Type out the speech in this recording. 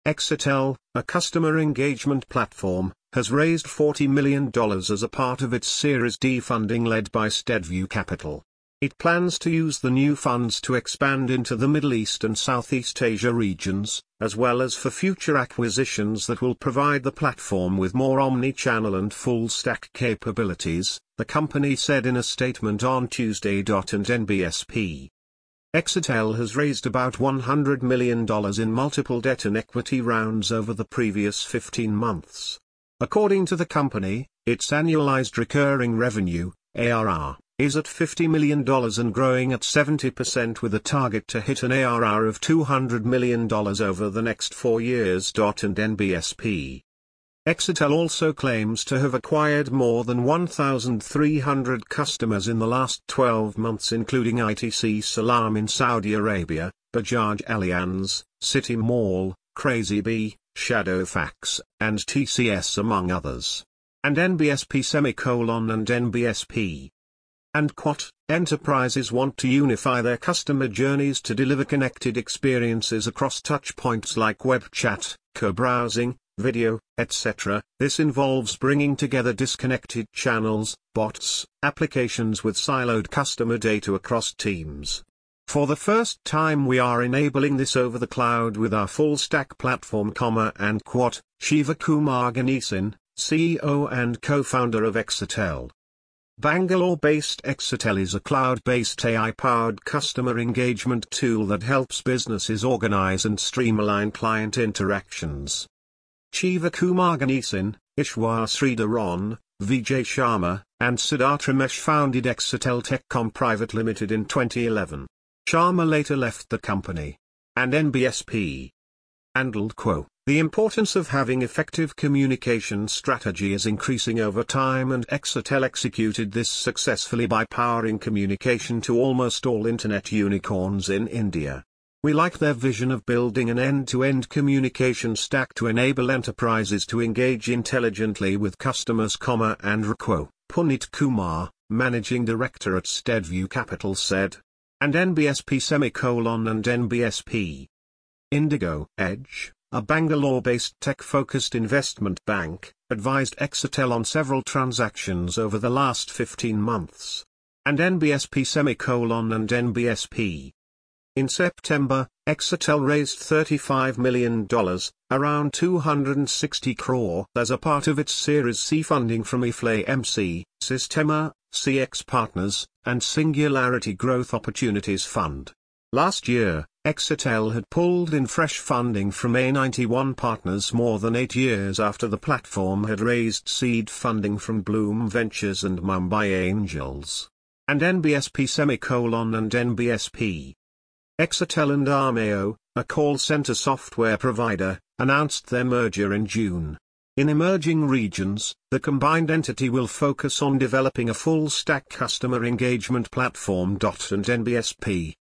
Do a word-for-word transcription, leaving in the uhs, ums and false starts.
Exetel, a customer engagement platform, has raised forty million dollars as a part of its Series D funding led by SteadView Capital. It plans to use the new funds to expand into the Middle East and Southeast Asia regions, as well as for future acquisitions that will provide the platform with more omni-channel and full-stack capabilities, the company said in a statement on Tuesday. And N B S P. Exetel has raised about one hundred million dollars in multiple debt and equity rounds over the previous fifteen months. According to the company, its annualized recurring revenue, A R R, is at fifty million dollars and growing at seventy percent with a target to hit an A R R of two hundred million dollars over the next four years. And N B S P. Exetel also claims to have acquired more than one thousand three hundred customers in the last twelve months, including I T C Salam in Saudi Arabia, Bajaj Allianz, City Mall, Crazybee, Shadowfax, and T C S among others. And N B S P semicolon and N B S P. And quote, enterprises want to unify their customer journeys to deliver connected experiences across touchpoints like web chat, co-browsing, video, et cetera. This involves bringing together disconnected channels, bots, applications with siloed customer data across teams. For the first time we are enabling this over the cloud with our full-stack platform, and quote, Shiva Kumar Ganesan, C E O and co-founder of Exetel. Bangalore-based Exetel is a cloud-based A I-powered customer engagement tool that helps businesses organize and streamline client interactions. Shiva Kumar Ganesan, Ishwar Sridharan, Vijay Sharma, and Siddharth Ramesh founded Exetel Techcom Private Limited in twenty eleven. Sharma later left the company. And N B S P. Handled quote. The importance of having effective communication strategy is increasing over time, and Exetel executed this successfully by powering communication to almost all internet unicorns in India. We like their vision of building an end-to-end communication stack to enable enterprises to engage intelligently with customers, and Rako, Punit Kumar, managing director at SteadView Capital said. And N B S P semicolon and N B S P. Indigo Edge, a Bangalore-based tech-focused investment bank, advised Exetel on several transactions over the last fifteen months. And N B S P semicolon and N B S P. In September, Exetel raised thirty-five million dollars, around two hundred sixty crore, as a part of its Series C funding from Iflay M C, Systema, C X Partners, and Singularity Growth Opportunities Fund. Last year, Exetel had pulled in fresh funding from A ninety-one Partners more than eight years after the platform had raised seed funding from Bloom Ventures and Mumbai Angels. And N B S P semicolon and N B S P. Exetel and Armeo, a call center software provider, announced their merger in June. In emerging regions, the combined entity will focus on developing a full-stack customer engagement platform. And N B S P.